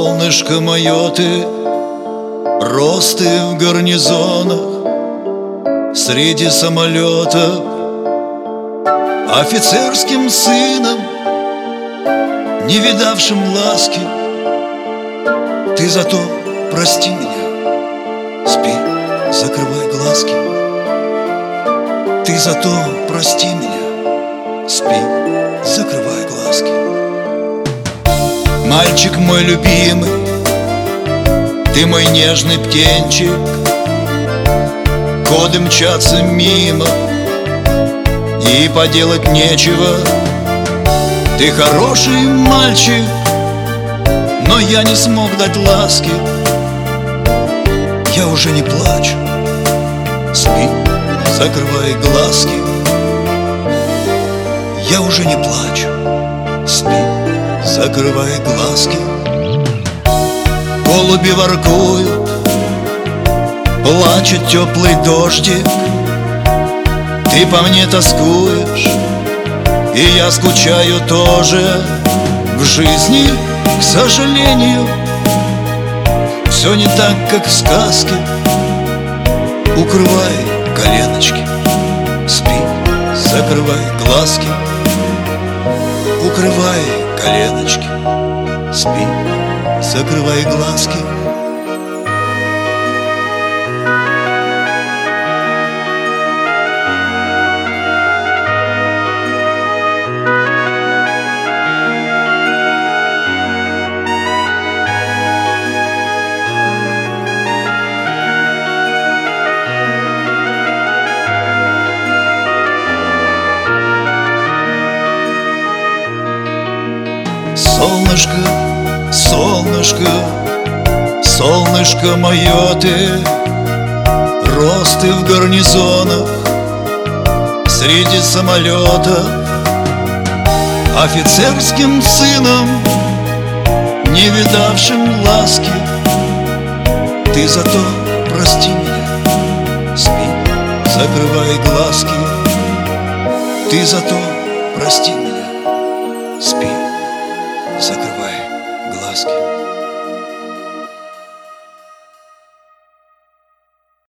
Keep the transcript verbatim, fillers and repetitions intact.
Солнышко мое ты, рос ты в гарнизонах, среди самолетов, офицерским сыном, не видавшим ласки. Ты зато прости меня, спи, закрывай глазки. Ты зато прости меня, спи, закрывай глазки. Мальчик мой любимый, ты мой нежный птенчик, годы мчатся мимо, и поделать нечего. Ты хороший мальчик, но я не смог дать ласки. Я уже не плачу, спи, закрывай глазки. Я уже не плачу, спи, закрывай глазки. Голуби воркуют, плачет теплый дождик. Ты по мне тоскуешь, и я скучаю тоже. В жизни, к сожалению, все не так, как в сказке. Укрывай коленочки, спи, закрывай глазки. Укрывай коленочки, спи, закрывай глазки. Солнышко, солнышко, солнышко мое ты, рос ты в гарнизонах, среди самолетов, офицерским сыном, не видавшим ласки. Ты зато прости меня, спи, закрывай глазки. Ты зато прости меня, спи, закрывай глазки.